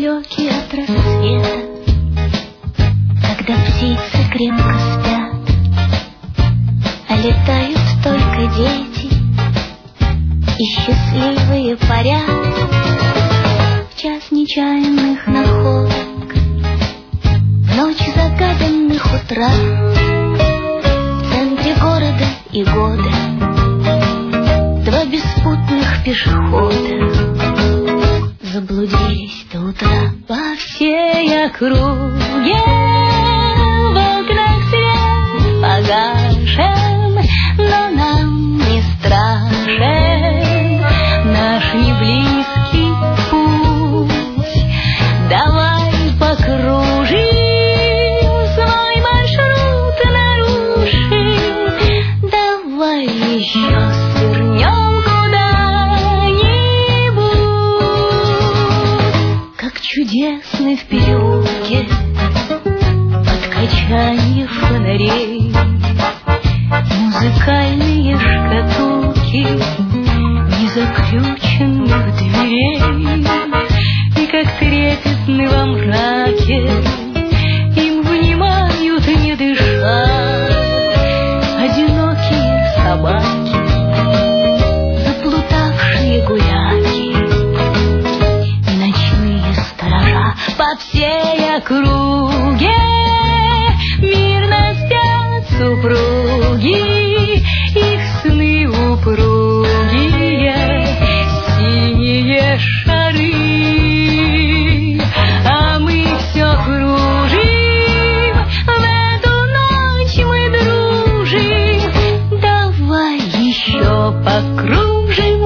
далекий от рассвета, когда птицы крепко спят, а летают только дети и счастливые парят. В час нечаянных находок, в ночь загаданных утрат, в центре города и года два беспутных пешехода заблудились до утра. По всей округе в окнах свет погашен, но нам не страшен наш неблизкий путь. Давай покружим, свой маршрут нарушим, давай еще свернем чудесный в переулке под качанье фонарей, музыкальные шкатулки незаключенных дверей, и как трепетны во мраке им внимают, не дыша, одинокие собаки, заплутавшие гуляки, по всей округе мирно спят супруги, их сны упругие, синие шары, а мы все кружим, в эту ночь мы дружим, давай еще покружим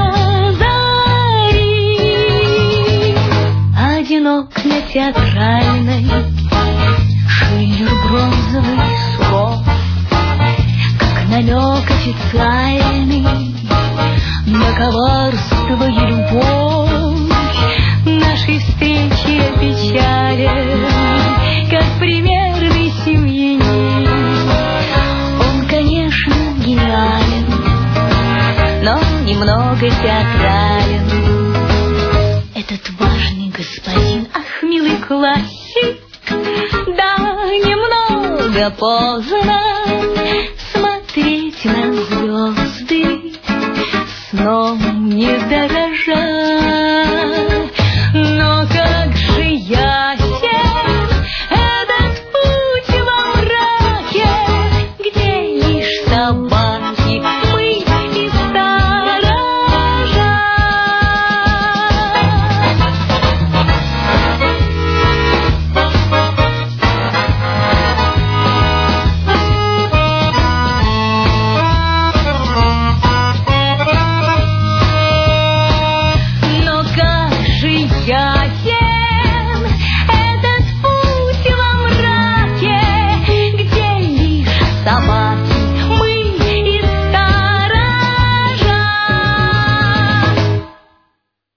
окна театральной, шиллер бронзовый слов, как намек официальный на коварство и любовь. Нашей встречи опечален, как примерный семьянин. Он, конечно, гениален, но немного театрален. Этот важный господин, ах, милый классик, да, немного поздно смотреть на звезды, сном не дорожа.